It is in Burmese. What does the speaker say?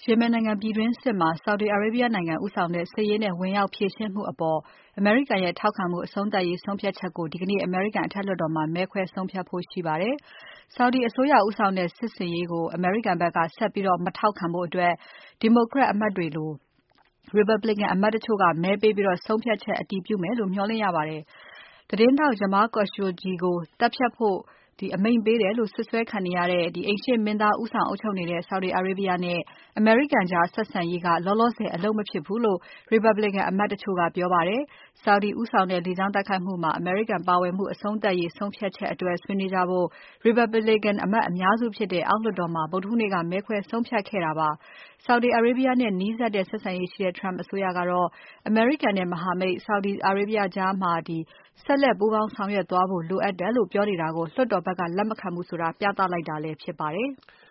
ယီမင်နိုင်ငံပြည်တွင်းစစ်မှာ Saudi Arabia နိုင်ငံဦးဆောင်တဲ့ စစ်ရေးနဲ့ ဝင်ရောက်ဖြေရှင်းမှုအပေါ် အမေရိကန်ရဲ့ထောက်ခံမှုအဆုံးသတ်ရေးဆုံးဖြတ်ချက်ကို ဒီကနေ့ အမေရိကန်အထက်လွှတ်တော်မှာ မဲခွဲဆုံးဖြတ်ဖို့ရှိပါတယ်။ Saudi အစိုးရဦးဆောင်တဲ့ စစ်ဆင်ရေးကို အမေရိကန်ဘက်က ဆက်ပြီးမထောက်ခံဖို့ Democrat အမတ်တွေလို Republican အမတ်တချို့က မဲပေးပြီး ဆုံးဖြတ်ချက်အတည်ပြုမယ်လို့ မျှော်လင့်ရပါတယ်။ သတင်းထောက် Jamal Khashoggi ကိုသတ်ဖြတ်ဖို့ အမိန့်ပေးတယ်လို့ စွပ်စွဲခံနေရတဲ့ အိမ်ရှေ့မင်းသားဦးဆောင်အုပ်ချုပ်နေတဲ့ Saudi Arabia နဲ့ အမေရိကန်ကြားဆက်ဆံရေးက လောလောဆယ် အလုပ်မဖြစ်ဘူးလို့ Republican အမတ်တချို့က ပြောပါတယ်။ Saudi ဦးဆောင်တဲ့ လေကြောင်းတိုက်ခိုက်မှုမှာ အမေရိကန်ပါဝင်မှုအဆုံးသတ်ရေး ဆုံးဖြတ်ချက်အတွက် ဆွေးနွေးကြဖို့ Republican အမတ်အများစုဖြစ်တဲ့ အောက်လွှတ်တော်မှာ ဗုဒ္ဓဟူးနေ့က မဲခွဲဆုံးဖြတ်ခဲ့တာပါ။ Saudi Arabia နဲ့နီးစပ်တဲ့ဆက်ဆံရေးရှိတဲ့ Trump အစိုးရကတော့ အမေရိကန်နဲ့မဟာမိတ် Saudi Arabia ကြား ဆက်လက်ပူးပေါင်းဆောင်ရွက်သွားဖို့လိုအပ်တယ်လို့ ပြောနေတာကို လွှတ်တော်ဘက်က လက်မခံဘူးဆိုတာ ပြသလိုက်တာလည်းဖြစ်ပါတယ်။